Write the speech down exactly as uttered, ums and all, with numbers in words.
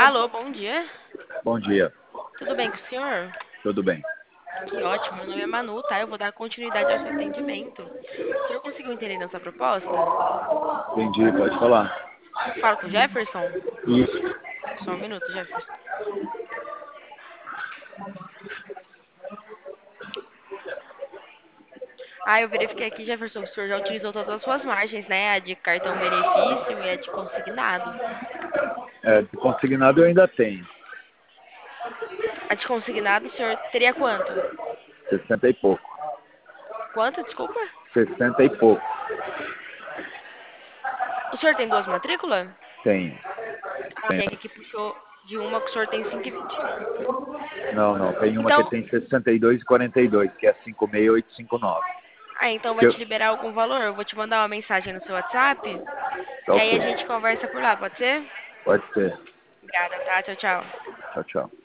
Alô, bom dia. Bom dia, Tudo bem com o senhor? tudo bem? Que ótimo, meu nome é Manu, tá? Eu vou dar continuidade ao seu atendimento. O senhor conseguiu entender nossa proposta? Entendi, pode falar. Falo com o Jefferson? Isso. Só um minuto, Jefferson. Ah, eu verifiquei aqui, Jefferson, que o senhor já utilizou todas as suas margens, né? A de cartão benefício e a de consignado. É, de consignado eu ainda tenho, A de consignado, o senhor teria quanto? sessenta e pouco. Quanto, desculpa? Sessenta e pouco, O senhor tem duas matrículas? tenho. Ah, tenho. tem aqui que puxou de uma que o senhor tem cinco e vinte e um. Não, não, tem uma que Então, tem sessenta e dois e quarenta e dois, que é cinco seis oito cinco nove. ah, então Que vai eu... te liberar algum valor. Eu vou te mandar uma mensagem no seu WhatsApp. Tá E ok, aí a gente conversa por lá, pode ser? pode ser. Obrigada, tá? Tchau, tchau. Tchau, tchau.